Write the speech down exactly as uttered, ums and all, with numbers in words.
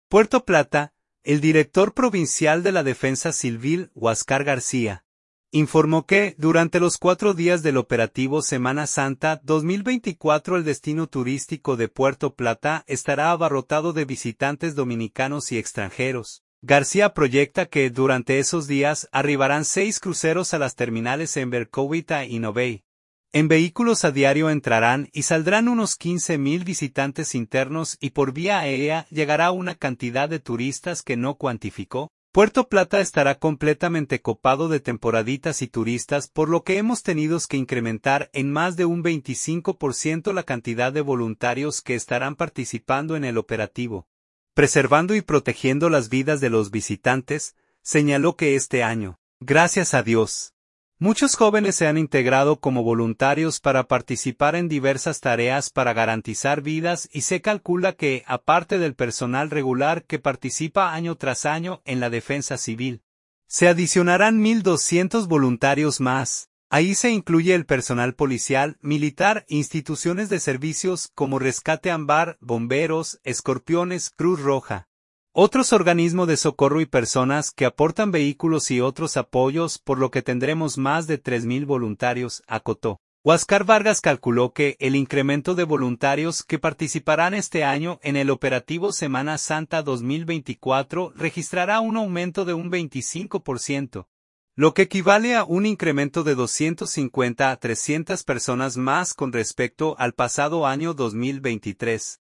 Puerto Plata, el director provincial de la Defensa Civil, Huáscar García, informó que, durante los cuatro días del operativo Semana Santa dos mil veinticuatro, el destino turístico de Puerto Plata estará abarrotado de visitantes dominicanos y extranjeros. García proyecta que, durante esos días, arribarán seis cruceros a las terminales en Bercovita y Novey. En vehículos a diario entrarán y saldrán unos quince mil visitantes internos y por vía aérea llegará una cantidad de turistas que no cuantificó. Puerto Plata estará completamente copado de temporaditas y turistas, por lo que hemos tenido que incrementar en más de un veinticinco por ciento la cantidad de voluntarios que estarán participando en el operativo. Preservando y protegiendo las vidas de los visitantes, señaló que este año, gracias a Dios, muchos jóvenes se han integrado como voluntarios para participar en diversas tareas para garantizar vidas y se calcula que, aparte del personal regular que participa año tras año en la defensa civil, se adicionarán mil doscientos voluntarios más. Ahí se incluye el personal policial, militar, instituciones de servicios como Rescate Ámbar, Bomberos, Escorpiones, Cruz Roja, otros organismos de socorro y personas que aportan vehículos y otros apoyos, por lo que tendremos más de tres mil voluntarios, acotó. Huáscar Vargas calculó que el incremento de voluntarios que participarán este año en el operativo Semana Santa dos mil veinticuatro registrará un aumento de un veinticinco por ciento. Lo que equivale a un incremento de doscientas cincuenta a trescientas personas más con respecto al pasado año dos mil veintitrés.